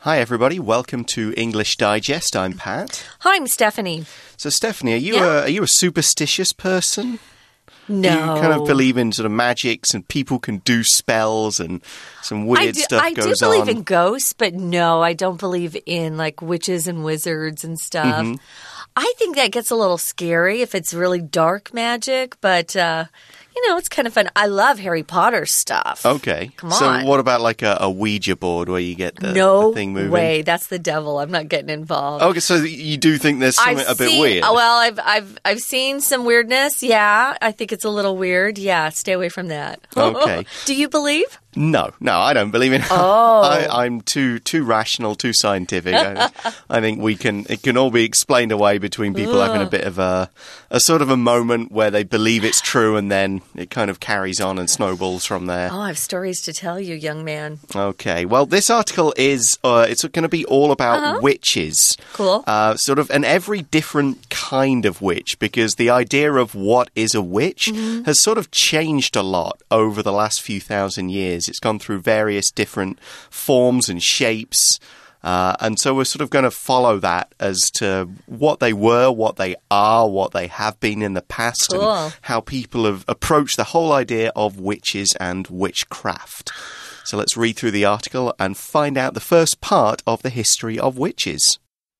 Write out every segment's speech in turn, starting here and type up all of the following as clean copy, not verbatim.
Hi, everybody. Welcome to English Digest. I'm Pat. Hi, I'm Stephanie. So, Stephanie, are you a superstitious person? No. Do you kind of believe in sort of magics and people can do spells and some weird stuff goes on? I do believe in ghosts, but no, I don't believe in like witches and wizards and stuff. I think that gets a little scary if it's really dark magic, but it's kind of fun. I love Harry Potter stuff. Okay. Come on. So what about like a Ouija board where you get the thing moving? No way. That's the devil. I'm not getting involved. Okay, so you do think there's something a bit weird? Well, I've seen some weirdness. Yeah, I think it's a little weird. Yeah, stay away from that. Okay. Do you believe? No, I don't believe in it. Oh. I'm too rational, too scientific. I think it can all be explained away between people having a bit of a sort of a moment where they believe it's true and then it kind of carries on and snowballs from there. Oh, I have stories to tell you, young man. Okay, well, this article is, it's going to be all about witches. Cool. Sort of, and every different kind of witch, because the idea of what is a witch has sort of changed a lot over the last few thousand years. It's gone through various different forms and shapes. And so we're sort of going to follow that as to what they were, what they are, what they have been in the past, and how people have approached the whole idea of witches and witchcraft. So let's read through the article and find out the first part of the history of witches.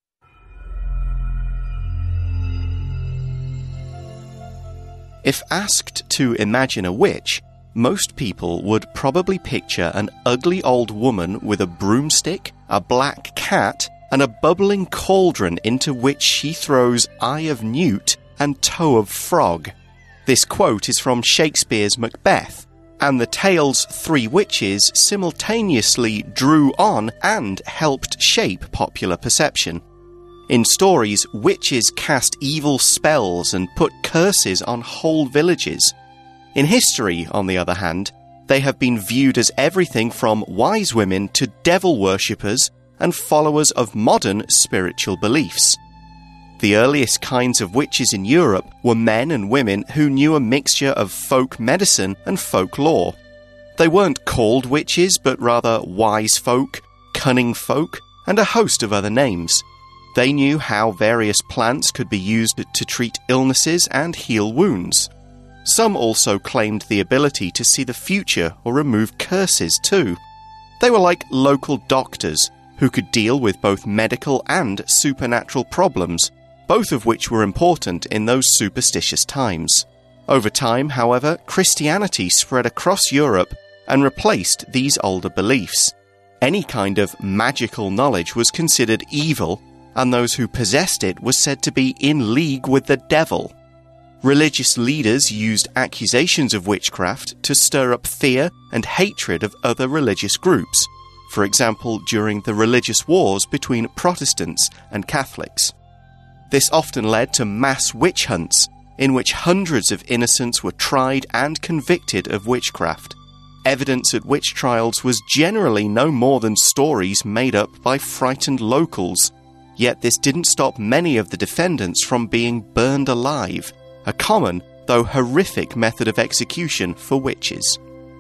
If asked to imagine a witch, most people would probably picture an ugly old woman with a broomstick, a black cat, and a bubbling cauldron into which she throws eye of newt and toe of frog. This quote is from Shakespeare's Macbeth, and the tale's three witches simultaneously drew on and helped shape popular perception. In stories, witches cast evil spells and put curses on whole villages. In history, on the other hand, they have been viewed as everything from wise women to devil worshippers and followers of modern spiritual beliefs. The earliest kinds of witches in Europe were men and women who knew a mixture of folk medicine and folk lore. They weren't called witches, but rather wise folk, cunning folk, and a host of other names. They knew how various plants could be used to treat illnesses and heal wounds. Some also claimed the ability to see the future or remove curses too. They were like local doctors who could deal with both medical and supernatural problems, both of which were important in those superstitious times. Over time, however, Christianity spread across Europe and replaced these older beliefs. Any kind of magical knowledge was considered evil, and those who possessed it were said to be in league with the devil. Religious leaders used accusations of witchcraft to stir up fear and hatred of other religious groups, for example, during the religious wars between Protestants and Catholics. This often led to mass witch hunts, in which hundreds of innocents were tried and convicted of witchcraft. Evidence at witch trials was generally no more than stories made up by frightened locals, yet this didn't stop many of the defendants from being burned alive, a common, though horrific, method of execution for witches.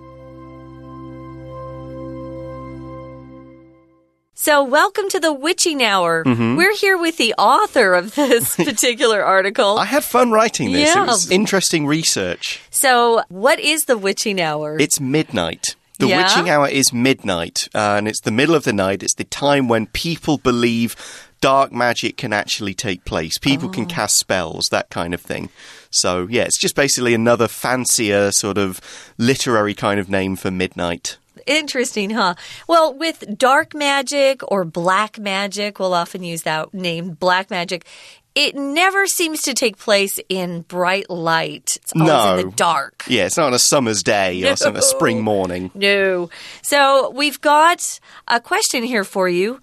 So, welcome to the Witching Hour. We're here with the author of this particular article. I had fun writing this. Yeah. It was interesting research. So, what is the Witching Hour? It's midnight. The witching hour is midnight, and it's the middle of the night. It's the time when people believe dark magic can actually take place. People can cast spells, that kind of thing. So, yeah, it's just basically another fancier sort of literary kind of name for midnight. Interesting, huh? Well, with dark magic or black magic, we'll often use that name, black magic, it never seems to take place in bright light. It's always in the dark. Yeah, it's not on a summer's day or a spring morning. No. So we've got a question here for you.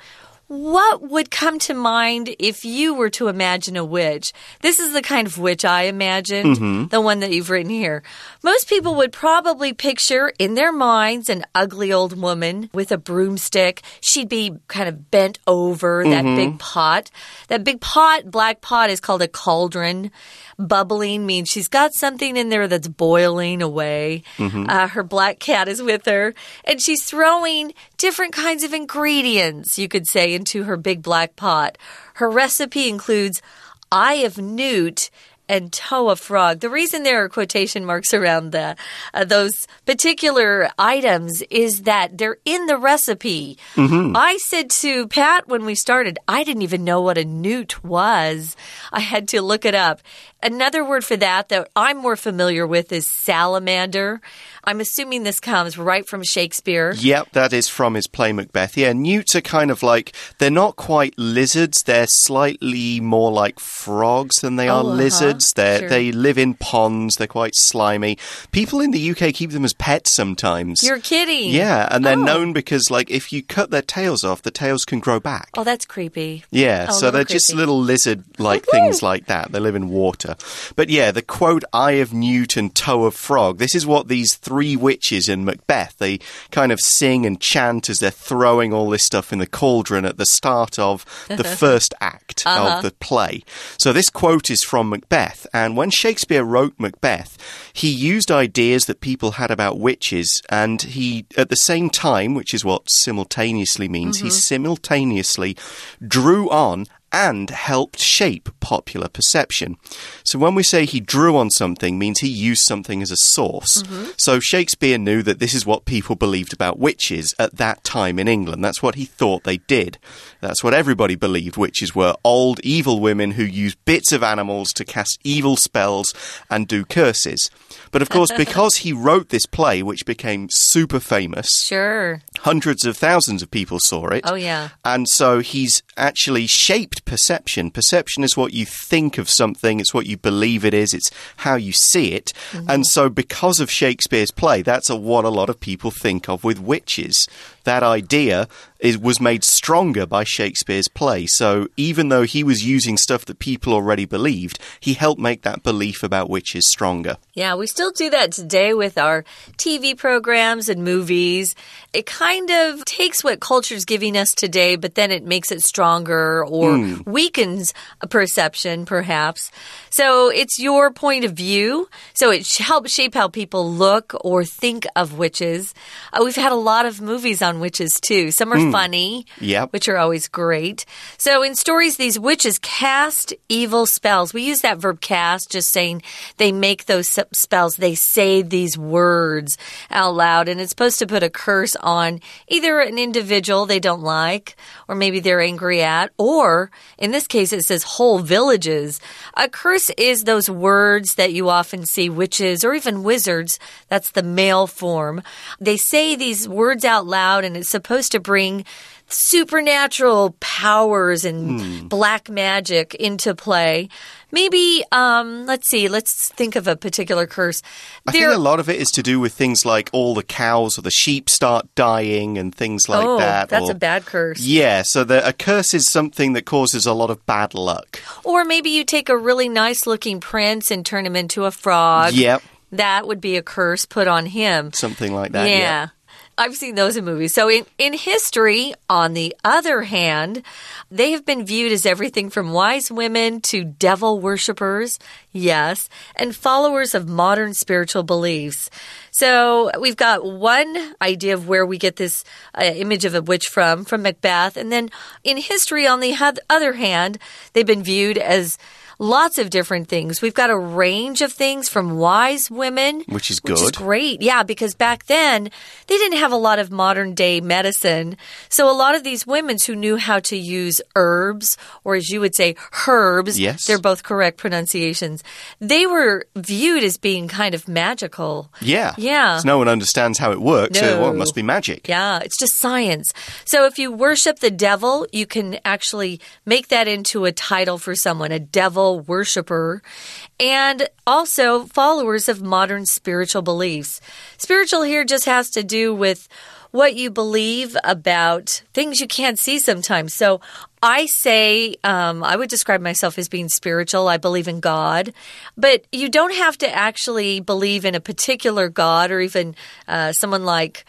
What would come to mind if you were to imagine a witch? This is the kind of witch I imagined, the one that you've written here. Most people would probably picture in their minds an ugly old woman with a broomstick. She'd be kind of bent over that big pot. That big pot, black pot, is called a cauldron. Bubbling means she's got something in there that's boiling away. Her black cat is with her, and she's throwing different kinds of ingredients, you could say, into her big black pot. Her recipe includes eye of newt and toe of frog. The reason there are quotation marks around those particular items is that they're in the recipe. I said to Pat when we started, I didn't even know what a newt was. I had to look it up. Another word for that I'm more familiar with is salamander. I'm assuming this comes right from Shakespeare. Yep, that is from his play Macbeth. Yeah, newts are kind of like, they're not quite lizards. They're slightly more like frogs than they are lizards. They live in ponds. They're quite slimy. People in the UK keep them as pets sometimes. You're kidding. Yeah, and they're known because, like, if you cut their tails off, the tails can grow back. Oh, that's creepy. Yeah, so they're just little lizard-like things like that. They live in water. But yeah, the quote, eye of newt and toe of frog, this is what these three witches in Macbeth, they kind of sing and chant as they're throwing all this stuff in the cauldron at the start of the first act of the play. So this quote is from Macbeth, and when Shakespeare wrote Macbeth, he used ideas that people had about witches, and he, at the same time, which is what simultaneously means, he simultaneously drew on and helped shape popular perception. So when we say he drew on something, means he used something as a source. So Shakespeare knew that this is what people believed about witches at that time in England. That's what he thought they did. That's what everybody believed witches were. Old, evil women who used bits of animals to cast evil spells and do curses. But of course, because he wrote this play, which became super famous, hundreds of thousands of people saw it. Oh, yeah. And so he's actually shaped perception. Perception is what you think of something. It's what you believe it is. It's how you see it. And so because of Shakespeare's play, that's what a lot of people think of with witches. That idea was made stronger by Shakespeare's play. So even though he was using stuff that people already believed, he helped make that belief about witches stronger. Yeah, we still do that today with our TV programs and movies. It kind of takes what culture's giving us today, but then it makes it stronger or weakens a perception, perhaps. So it's your point of view. So it helps shape how people look or think of witches. We've had a lot of movies on witches, too. Some are funny, which are always great. So in stories, these witches cast evil spells. We use that verb cast, just saying they make those spells. They say these words out loud, and it's supposed to put a curse on either an individual they don't like, or maybe they're angry at, or in this case, it says whole villages. A curse is those words that you often see witches or even wizards. That's the male form. They say these words out loud, and it's supposed to bring supernatural powers and black magic into play. Maybe, let's think of a particular curse. I think a lot of it is to do with things like all the cows or the sheep start dying and things like that. Oh, that's a bad curse. Yeah, so a curse is something that causes a lot of bad luck. Or maybe you take a really nice-looking prince and turn him into a frog. Yep. That would be a curse put on him. Something like that, yeah. I've seen those in movies. So in history, on the other hand, they have been viewed as everything from wise women to devil worshippers, yes, and followers of modern spiritual beliefs. So we've got one idea of where we get this image of a witch from Macbeth. And then in history, on the other hand, they've been viewed as lots of different things. We've got a range of things from wise women. Which is good. Which is great. Yeah, because back then, they didn't have a lot of modern day medicine. So a lot of these women who knew how to use herbs, or as you would say, herbs. Yes. They're both correct pronunciations. They were viewed as being kind of magical. Yeah. Yeah. So no one understands how it works. No. So, it must be magic. Yeah, it's just science. So if you worship the devil, you can actually make that into a title for someone, a devil worshiper, and also followers of modern spiritual beliefs. Spiritual here just has to do with what you believe about things you can't see sometimes. So I say, I would describe myself as being spiritual. I believe in God, but you don't have to actually believe in a particular God or even someone like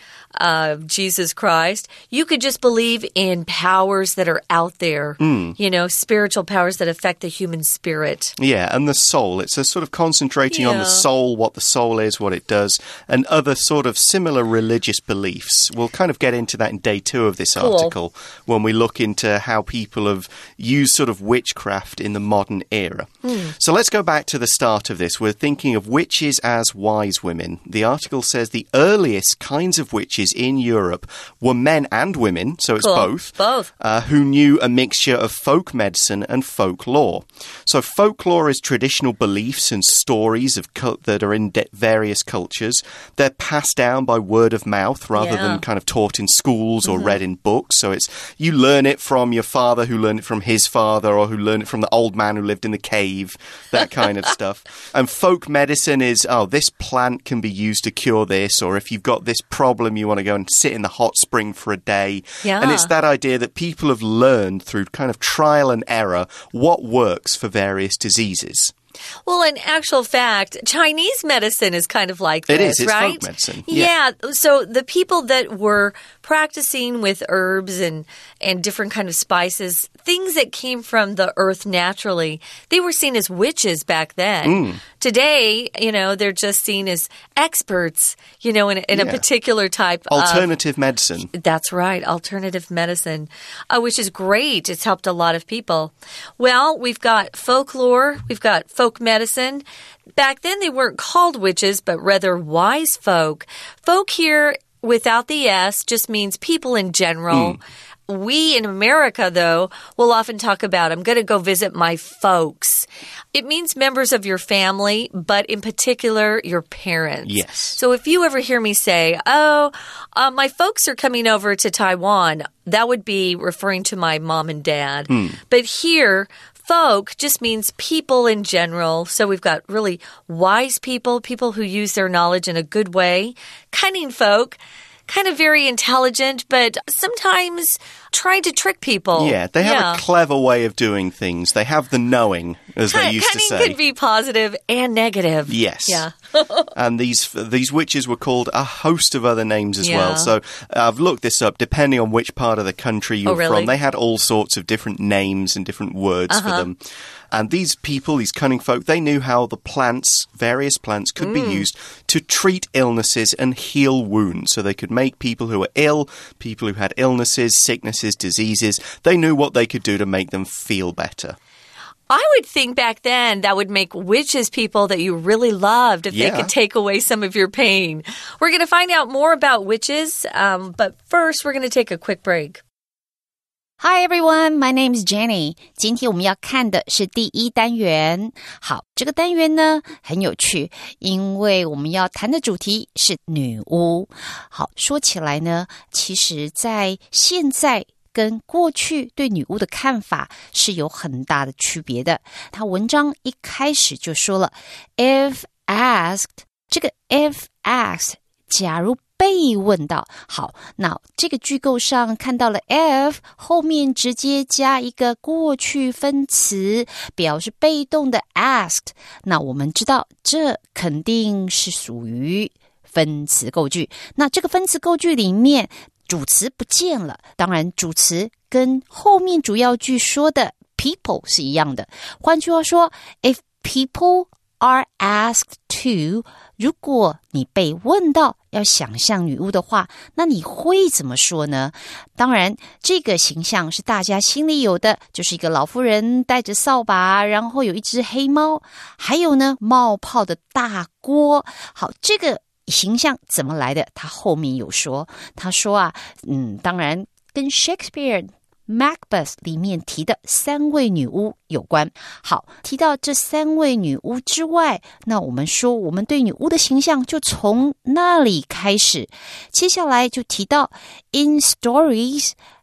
Jesus Christ. You could just believe in powers that are out there, you know, spiritual powers that affect the human spirit. Yeah, and the soul. It's a sort of concentrating on the soul, what the soul is, what it does, and other sort of similar religious beliefs. We'll kind of get into that in day 2 of this article when we look into how people have used sort of witchcraft in the modern era. So let's go back to the start of this. We're thinking of witches as wise women. The article says the earliest kinds of witches in Europe were men and women, so it's both, who knew a mixture of folk medicine and folklore. So folklore is traditional beliefs and stories of that are in various cultures. They're passed down by word of mouth rather than kind of taught in schools or read in books. So it's you learn it from your father who learned it from his father or who learned it from the old man who lived in the cave, that kind of stuff. And folk medicine is, oh, this plant can be used to cure this, or if you've got this problem, you want to go and sit in the hot spring for a day. And it's that idea that people have learned through kind of trial and error what works for various diseases. Well, in actual fact, Chinese medicine is kind of like this, it is, it's right? folk medicine. Yeah. So the people that were practicing with herbs and different kind of spices, things that came from the earth naturally, they were seen as witches back then. Today, you know, they're just seen as experts, you know, in a particular type alternative medicine. That's right, alternative medicine, which is great. It's helped a lot of people. Well, we've got folklore, we've got folk medicine. Back then, they weren't called witches, but rather wise folk. Folk here, without the S, just means people in general. We in America, though, will often talk about, I'm going to go visit my folks. It means members of your family, but in particular, your parents. Yes. So if you ever hear me say, my folks are coming over to Taiwan, that would be referring to my mom and dad. But here, folk just means people in general. So we've got really wise people, people who use their knowledge in a good way. Cunning folk, kind of very intelligent, but sometimes trying to trick people. Yeah, they have a clever way of doing things. They have the knowing, as they used to say. Cunning could be positive and negative. Yes. Yeah. And these witches were called a host of other names as well. So I've looked this up. Depending on which part of the country you're from, they had all sorts of different names and different words for them. And these people, these cunning folk, they knew how the plants, various plants, could be used to treat illnesses and heal wounds. So they could make people who were ill, people who had illnesses, sicknesses, diseases, they knew what they could do to make them feel better. I would think back then that would make witches people that you really loved if they could take away some of your pain. We're going to find out more about witches, but first we're going to take a quick break. Hi everyone, my name is Jenny. 今天我们要看的是第1单元。好，这个单元呢很有趣，因为我们要谈的主题是女巫。好，说起来呢，其实在现在跟过去对女巫的看法是有很大的区别的。他文章一开始就说了 if asked， 这个 if asked 假如被问到，好，那这个句构上看到了 if 后面直接加一个过去分词，表示被动的 asked， 那我们知道这肯定是属于分词构句。那这个分词构句里面主词不见了，当然主词跟后面主要句说的 people 是一样的。换句话说 if people are asked to， 如果你被问到要想象女巫的话，那你会怎么说呢？当然这个形象是大家心里有的，就是一个老妇人带着扫把，然后有一只黑猫，还有呢冒泡的大锅。好，这个形象怎么来的？他后面有说，他说啊，当然跟 Shakespeare、Macbeth 里面提的3位女巫有关。好，提到这3位女巫之外，那我们说我们对女巫的形象就从那里开始。接下来就提到 in stories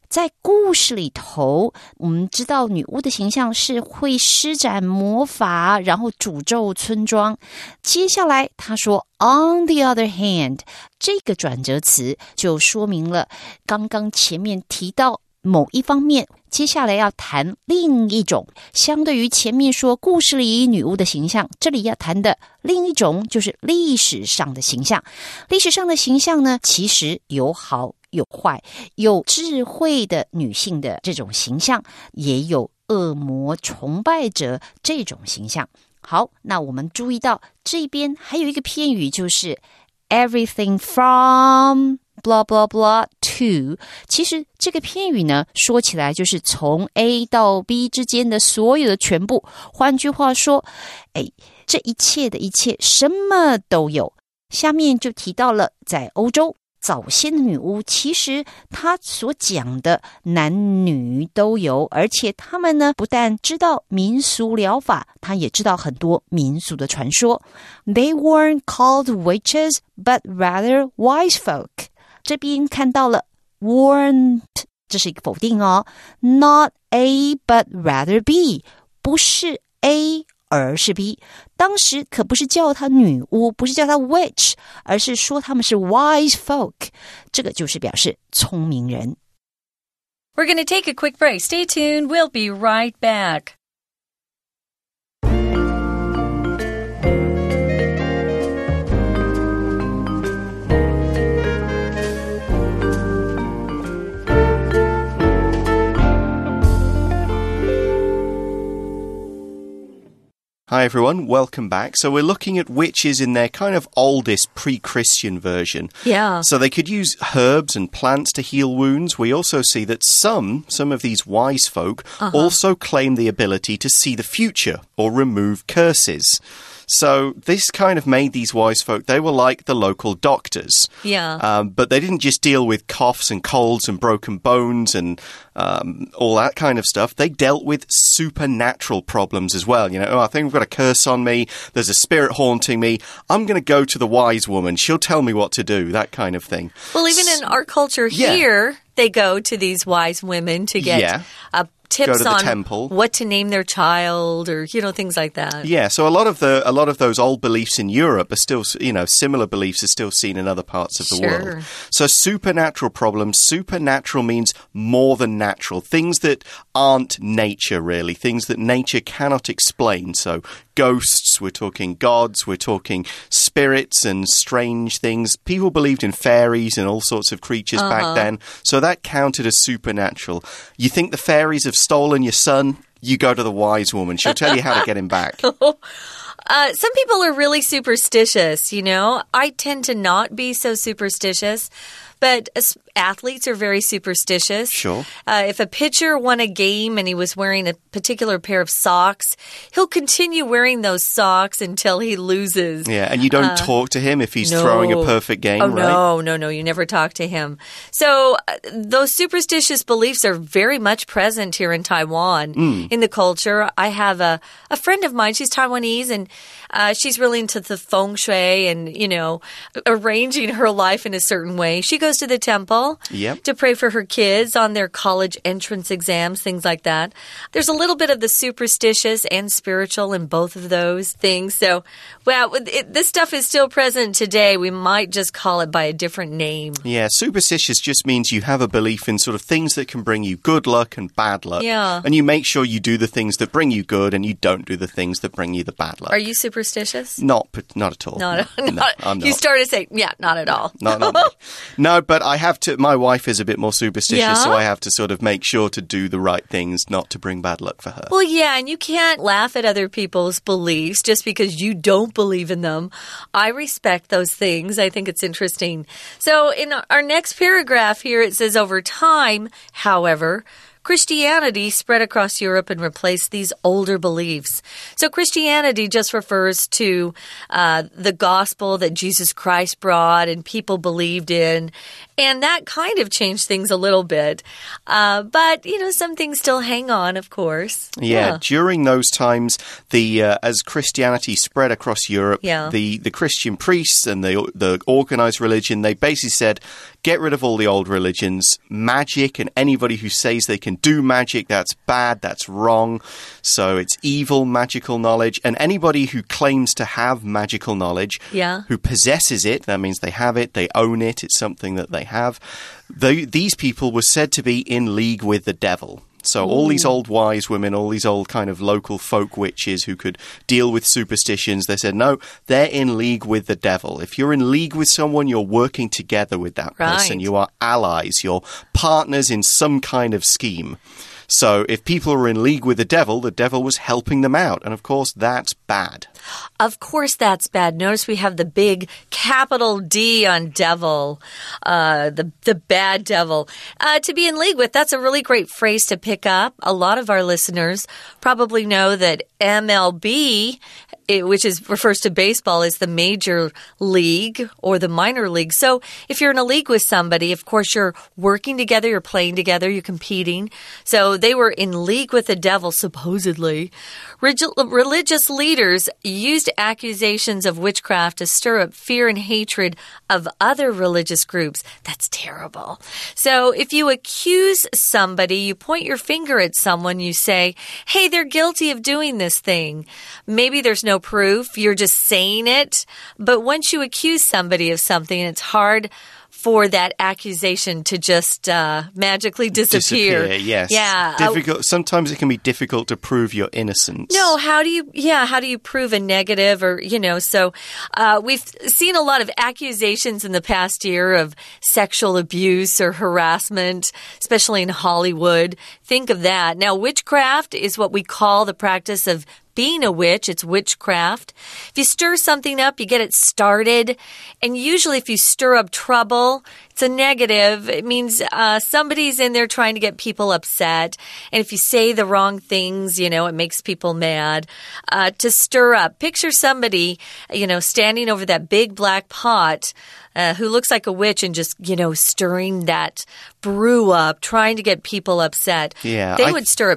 在故事里头，我们知道女巫的形象是会施展魔法，然后诅咒村庄。接下来他说 on the other hand， 这个转折词就说明了刚刚前面提到某一方面，接下来要谈另一种，相对于前面说故事里女巫的形象，这里要谈的另一种就是历史上的形象。历史上的形象呢，其实有好有坏，有智慧的女性的这种形象，也有恶魔崇拜者这种形象。好，那我们注意到这边还有一个片语，就是 everything from blah blah blah to， 其实这个片语呢，说起来就是从 A 到 B 之间的所有的全部。换句话说，这一切的一切，什么都有。下面就提到了在欧洲早先的女巫，其实她所讲的男女都有，而且他们呢不但知道民俗疗法，她也知道很多民俗的传说。They weren't called witches, but rather wise folk。这边看到了 weren't， 这是一个否定哦 ，not A but rather B， 不是 A。而是 B， 当时可不是叫她女巫，不是叫她 witch， 而是说他们是 wise folk， 这个就是表示聪明人。 We're going to take a quick break. Stay tuned. We'll be right back. Hi everyone, welcome back. So we're looking at witches in their kind of oldest pre-Christian version. Yeah. So they could use herbs and plants to heal wounds. We also see that some of these wise folk also claim the ability to see the future or remove curses. So this kind of made these wise folk, they were like the local doctors. Yeah. But they didn't just deal with coughs and colds and broken bones and all that kind of stuff. They dealt with supernatural problems as well. You know, I think I've got a curse on me. There's a spirit haunting me. I'm going to go to the wise woman. She'll tell me what to do, that kind of thing. Well, even in our culture here, they go to these wise women to get tips on temple. What to name their child or, things like that. Yeah, so a lot of those old beliefs in Europe are still, similar beliefs are still seen in other parts of the world. So supernatural problems, supernatural means more than natural. Things that aren't nature, really. Things that nature cannot explain. So ghosts, we're talking gods, we're talking spirits and strange things. People believed in fairies and all sorts of creatures back then. So that counted as supernatural. You think the fairies have stolen your son? You go to the wise woman. She'll tell you how to get him back. Some people are really superstitious, I tend to not be so superstitious. But athletes are very superstitious. Sure. If a pitcher won a game and he was wearing a particular pair of socks, he'll continue wearing those socks until he loses. Yeah, and you don't talk to him if he's throwing a perfect game, right? No, you never talk to him. So those superstitious beliefs are very much present here in Taiwan, in the culture. I have a friend of mine, she's Taiwanese, and she's really into the feng shui and, arranging her life in a certain way. She goes to the temple to pray for her kids on their college entrance exams, things like that. There's a little bit of the superstitious and spiritual in both of those things. So, this stuff is still present today. We might just call it by a different name. Yeah, superstitious just means you have a belief in sort of things that can bring you good luck and bad luck. Yeah. And you make sure you do the things that bring you good and you don't do the things that bring you the bad luck. Are you superstitious? Not at all. No, I'm not. You started saying, not at all. Not me. No, but I have to, my wife is a bit more superstitious, so I have to sort of make sure to do the right things, not to bring bad luck for her. Well, yeah, and you can't laugh at other people's beliefs just because you don't believe in them. I respect those things. I think it's interesting. So in our next paragraph here, it says, over time, however, Christianity spread across Europe and replaced these older beliefs. So Christianity just refers to the gospel that Jesus Christ brought and people believed in. And that kind of changed things a little bit. But, some things still hang on, of course. Yeah. During those times, as Christianity spread across Europe, the Christian priests and the organized religion, they basically said, get rid of all the old religions. Magic and anybody who says they can do magic, that's bad, that's wrong. So it's evil magical knowledge. And anybody who claims to have magical knowledge, who possesses it, that means they have it, they own it, it's something that they have. These people were said to be in league with the devil. So all these old wise women, all these old kind of local folk witches who could deal with superstitions, they said, no, they're in league with the devil. If you're in league with someone, you're working together with that person. You are allies. You're partners in some kind of scheme. So if people were in league with the devil was helping them out. And of course, that's bad. Of course, that's bad. Notice we have the big capital D on devil, the bad devil. To be in league with, that's a really great phrase to pick up. A lot of our listeners probably know that MLB, which refers to baseball, is the major league or the minor league. So if you're in a league with somebody, of course, you're working together, you're playing together, you're competing. So they were in league with the devil, supposedly. Religious leaders used accusations of witchcraft to stir up fear and hatred of other religious groups. That's terrible. So if you accuse somebody, you point your finger at someone, you say, hey, they're guilty of doing this thing. Maybe there's no proof, you're just saying it. But once you accuse somebody of something, it's hard for that accusation to just magically disappear. Yes. Yeah. Difficult. Sometimes it can be difficult to prove your innocence. No, how do you prove a negative or, so we've seen a lot of accusations in the past year of sexual abuse or harassment, especially in Hollywood. Think of that. Now, witchcraft is what we call the practice of being a witch. It's witchcraft. If you stir something up, you get it started. And usually if you stir up trouble, it's a negative. It means somebody's in there trying to get people upset. And if you say the wrong things, it makes people mad. To stir up. Picture somebody, standing over that big black pot who looks like a witch and just, stirring that brew up, trying to get people upset. Yeah, they would stir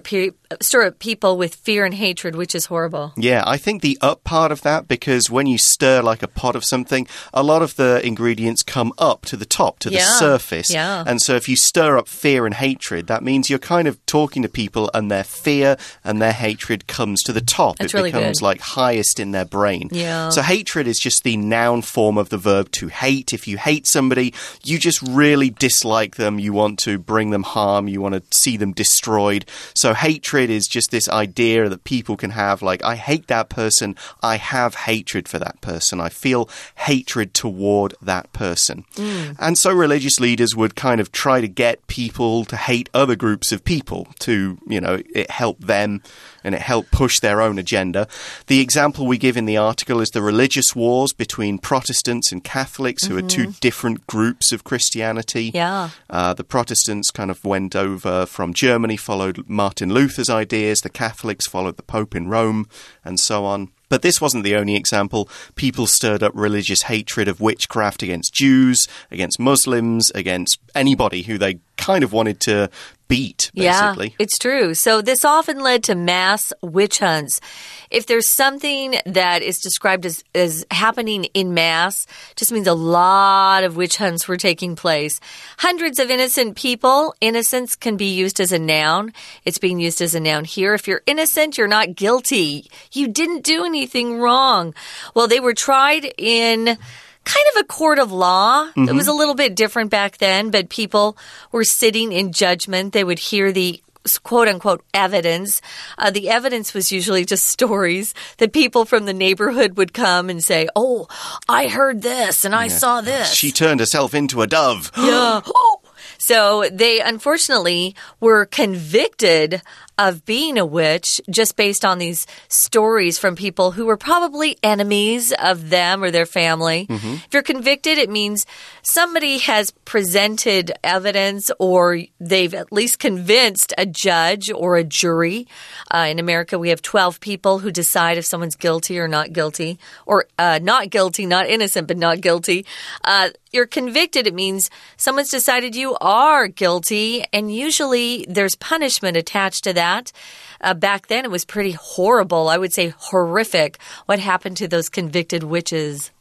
up people with fear and hatred, which is horrible. Yeah, I think the up part of that, because when you stir like a pot of something, a lot of the ingredients come up to the top, to the surface. Yeah. And so if you stir up fear and hatred, that means you're kind of talking to people and their fear and their hatred comes to the top. That's it really becomes good. like highest in their brain. Yeah. So hatred is just the noun form of the verb to hate. If you hate somebody, you just really dislike them. You want to bring them harm. You want to see them destroyed. So hatred is just this idea that people can have, like, I hate that person. I have hatred for that person. I feel hatred toward that person. And so religious leaders would kind of try to get people to hate other groups of people to, it helped them and it helped push their own agenda. The example we give in the article is the religious wars between Protestants and Catholics, who are two different groups of Christianity. Yeah. The Protestants kind of went over from Germany, followed Martin Luther's ideas. The Catholics followed the Pope in Rome, and so on. But this wasn't the only example. People stirred up religious hatred of witchcraft against Jews, against Muslims, against anybody who they kind of wanted to beat, basically. Yeah, it's true. So this often led to mass witch hunts. If there's something that is described as happening in mass, just means a lot of witch hunts were taking place. Hundreds of innocent people. Innocence can be used as a noun. It's being used as a noun here. If you're innocent, you're not guilty. You didn't do anything wrong. Well, they were tried in kind of a court of law. It was a little bit different back then, but people were sitting in judgment. They would hear the quote-unquote evidence. The evidence was usually just stories that people from the neighborhood would come and say, oh, I heard this and I saw this. She turned herself into a dove. Yeah. Oh. So they unfortunately were convicted of being a witch just based on these stories from people who were probably enemies of them or their family. If you're convicted, it means somebody has presented evidence or they've at least convinced a judge or a jury. In America, we have 12 people who decide if someone's guilty or not guilty, or not guilty, not innocent, but not guilty. You're convicted, it means someone's decided you are guilty, and usually there's punishment attached to that. Back then, it was pretty horrible. I would say horrific what happened to those convicted witches.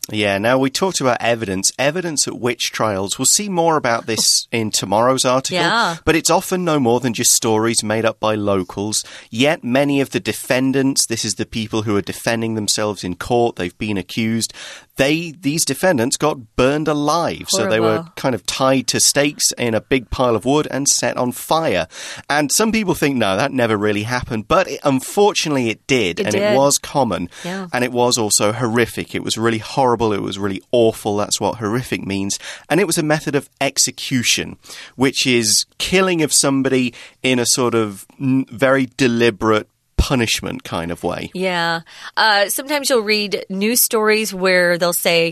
Yeah, now we talked about evidence at witch trials. We'll see more about this in tomorrow's article. Yeah. But it's often no more than just stories made up by locals. Yet many of the defendants, this is the people who are defending themselves in court, they've been accused, these defendants got burned alive. Horrible. So they were kind of tied to stakes in a big pile of wood and set on fire. And some people think, no, that never really happened. But unfortunately it did. It was common. Yeah. And it was also horrific. It was really horrible. It was really awful. That's what horrific means. And it was a method of execution, which is killing of somebody in a sort of very deliberate punishment kind of way. Yeah. Sometimes you'll read news stories where they'll say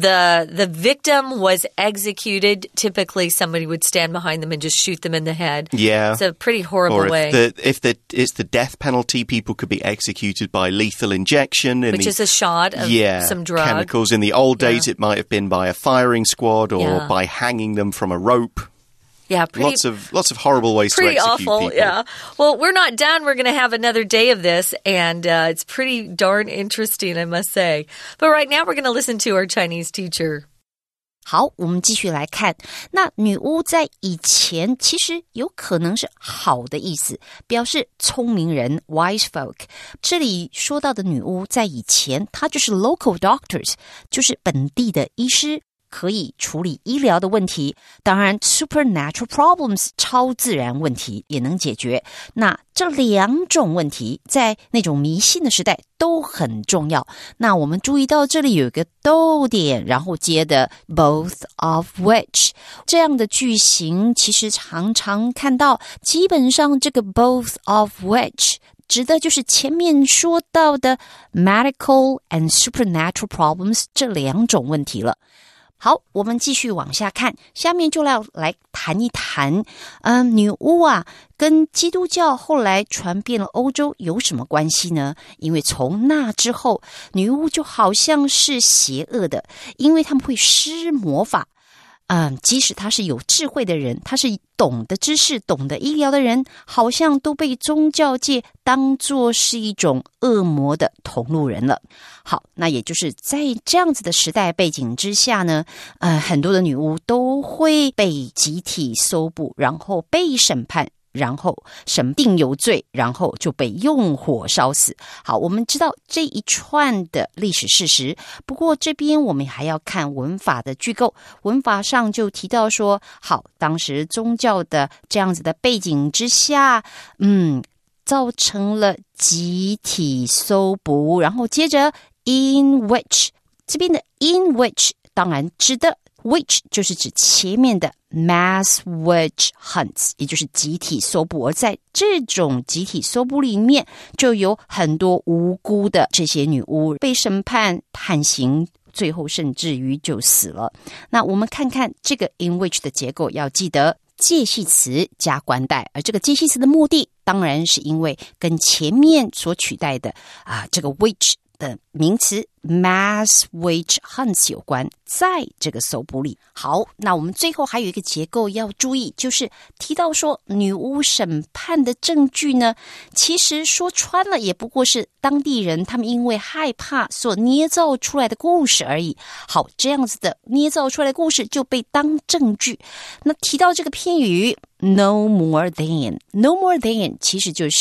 the victim was executed. Typically, somebody would stand behind them and just shoot them in the head. Yeah. It's a pretty horrible way. If it's the death penalty, people could be executed by lethal injection. Which is a shot of some drug. Chemicals. In the old days, it might have been by a firing squad or by hanging them from a rope. Yeah, lots of horrible ways to execute awful, people. Yeah. Well, we're not done. We're going to have another day of this, and it's pretty darn interesting, I must say. But right now, we're going to listen to our Chinese teacher. 好，我们继续来看。那女巫在以前其实有可能是好的意思，表示聪明人 wise folk。这里说到的女巫在以前，她就是 local doctors， 就是本地的医师。可以处理医疗的问题，当然 supernatural problems 超自然问题也能解决。那这两种问题在那种迷信的时代都很重要。那我们注意到这里有一个逗点，然后接的 both of which 这样的句型其实常常看到，基本上这个 both of which指的就是前面说到的 medical and supernatural problems 这两种问题了。好，我们继续往下看，下面就来谈一谈，女巫啊，跟基督教后来传遍了欧洲有什么关系呢？因为从那之后，女巫就好像是邪恶的，因为他们会施魔法。即使他是有智慧的人，他是懂得知识、懂得医疗的人，好像都被宗教界当作是一种恶魔的同路人了。好，那也就是在这样子的时代背景之下呢，很多的女巫都会被集体搜捕，然后被审判。然后审定有罪，然后就被用火烧死。好，我们知道这一串的历史事实，不过这边我们还要看文法的句构。文法上就提到说，好，当时宗教的这样子的背景之下，造成了集体搜捕，然后接着 in which 这边的 in which 当然指的Witch 就是指前面的 mass witch hunts， 也就是集体搜捕，而在这种集体搜捕里面，就有很多无辜的这些女巫被审判、判刑，最后甚至于就死了。那我们看看这个 in which 的结构，要记得介系词加冠带，而这个介系词的目的，当然是因为跟前面所取代的这个 witch的名词 mass witch hunts 有关，在这个搜捕里。好，那我们最后还有一个结构要注意，就是提到说女巫审判的证据呢，其实说穿了也不过是当地人他们因为害怕所捏造出来的故事而已。好，这样子的捏造出来的故事就被当证据。那提到这个片语 no more than， no more than 其实就是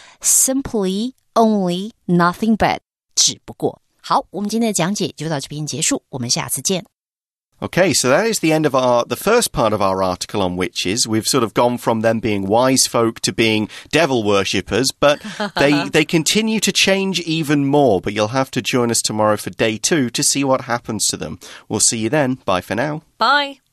simply only nothing but，只不过。好，我们今天的讲解就到这边结束，我们下次见。 Okay, so that is the end of the first part of our article on witches. We've sort of gone from them being wise folk to being devil worshippers, but they continue to change even more. But you'll have to join us tomorrow for day 2 to see what happens to them. We'll see you then. Bye for now. Bye.